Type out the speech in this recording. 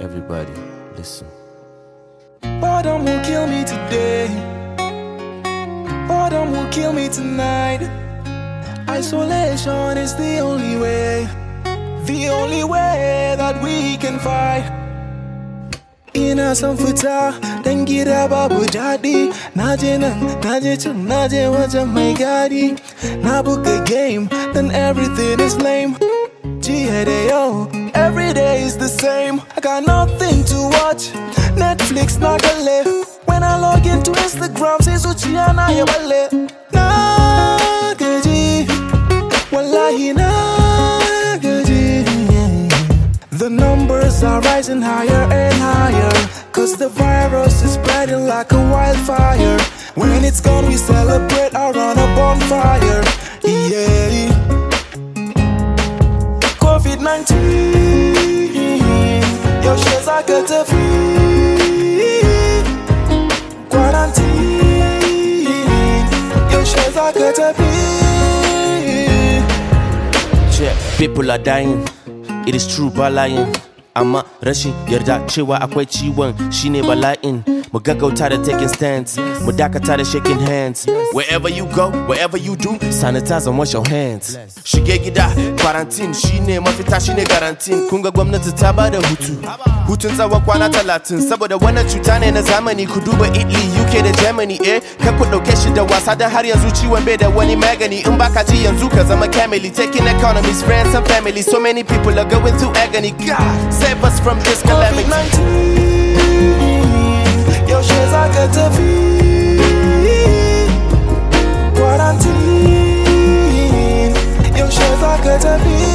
Everybody, listen. Boredom will kill me today. Boredom will kill me tonight. Isolation is the only way that we can fight. Ina son fita dan gida babu daɗi. Naje nan, naje can, naje wajen mai gadi. Na buga game, then everything is lame. Jiya da yau, every day is the same. I got nothing to watch, Netflix na kalle. When I log into Instagram, sai zuciya na ya balle. Na gaji, wallahi na gaji. The numbers are rising higher and higher, 'cause the virus is spreading like a wildfire. When it's gone, we celebrate around a bonfire. Yeah. COVID-19, your shares are good to free. Quarantine, your shares are good to free. Yeah, people are dying. It is true, ba lying. Amma rashin yarda cewa akwai ciwon shine bala'in. Mu gaggauta da taking stands, mu dakata da shaking hands. Wherever you go, wherever you do, sanitize and wash your hands. Shige gida, quarantine shine mafita, shine garantin. Kun ga gwamnati ta bada hutu, hutun tsawon kwana 30. Saboda wannan cuta ne na zamani, ku duba Italy, UK da Germany, kar ku dauke shi da wasa dan har yanzu ciwon bai da wani magani. In baka ji yanzu ka zama camely, taking economies, friends and family. So many people are going through agony. God, save us from this calamity. COVID-19, your shares are good to free. Quarantine, your shares are good to free.